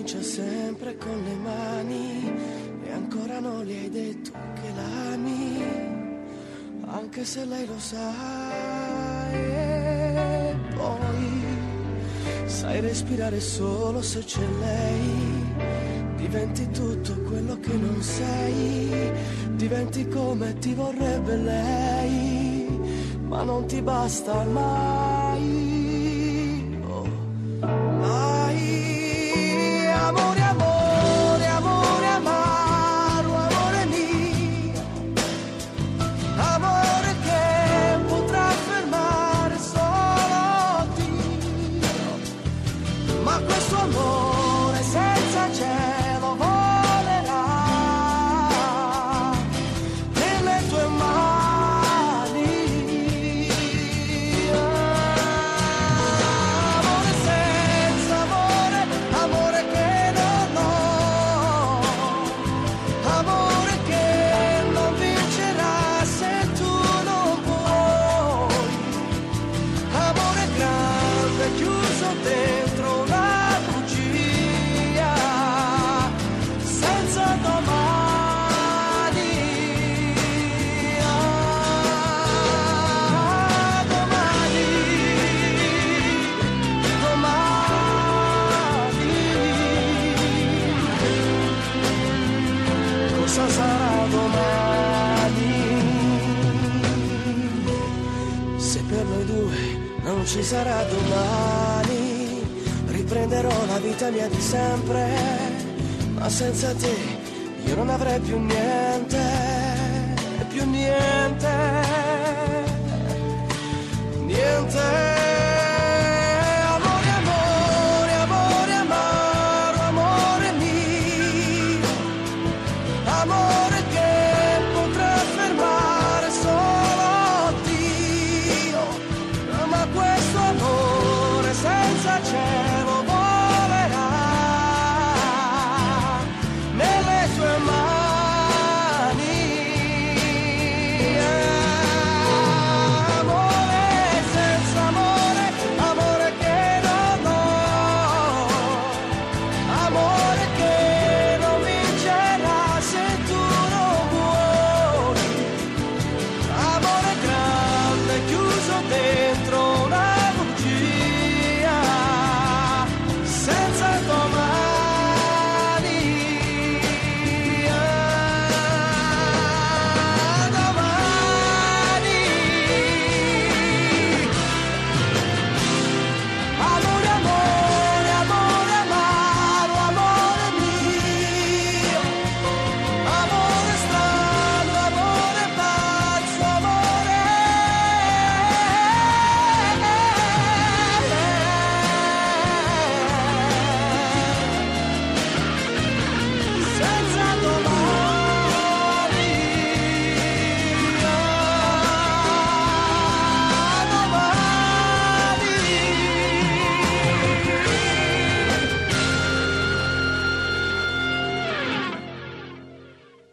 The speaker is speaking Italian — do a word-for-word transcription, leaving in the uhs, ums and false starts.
comincia sempre con le mani e ancora non gli hai detto che l'ami, anche se lei lo sa. E poi sai respirare solo se c'è lei, diventi tutto quello che non sei, diventi come ti vorrebbe lei, ma non ti basta mai. Amore, amore, amore, amaro, amore mio, amore che potrà fermare solo Dio, ma questo amore senza cielo volerà nelle tue mani. Amore senza amore, amore che chiuso dentro una bugia senza domani. Ah, domani, domani cosa sarà domani? Se per noi due non ci sarà domani, riprenderò la vita mia di sempre, ma senza te io non avrei più niente, più niente, niente.